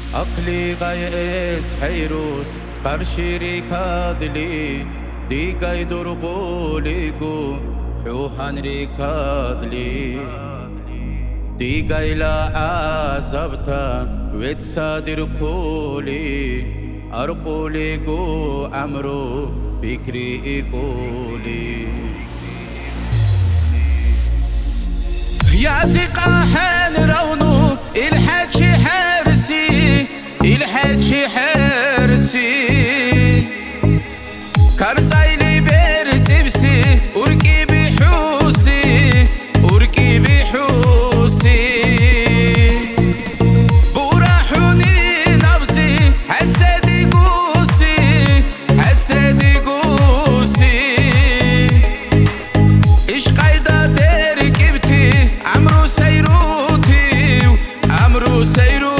عقلي غايس حيروس قرشيري كادلي دي غاي دربوليكو حوحان ريكادلي دي غاي لا عزبتا ويتصادر كولي أرقوليكو أمرو بكري كولي يا زقا حان رونو الحاجي حارسي الحاجي حارسي كارتايلي بيرتبسي وركي بحوسي وركي بحوسي براحوني نفسي حتسادي قوسي حتسادي قوسي إيش قايدة تركبتي عمرو سيروتي عمرو سيروتي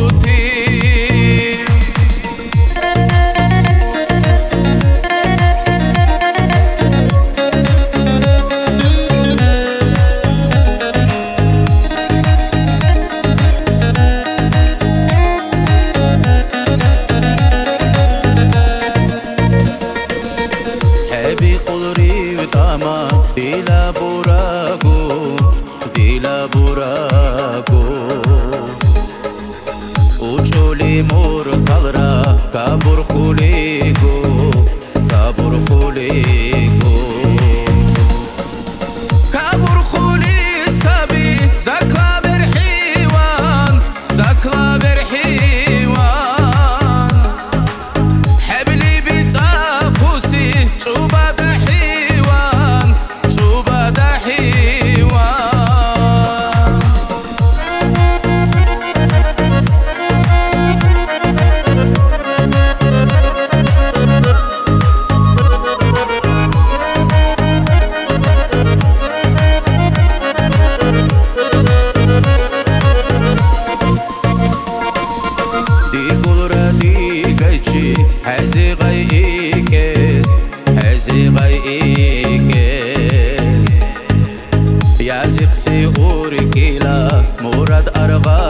ديلا براغو ديلا براغو وجولي مور قلرا كابور خوليغو كابور خوليغو كابور خولي سابي زكلا برحيوان زكلا برحيوان حبلي بتاقوسي صوبة هزي غيكس هزي غيكس يا زقسي أوركيلا مراد أرغا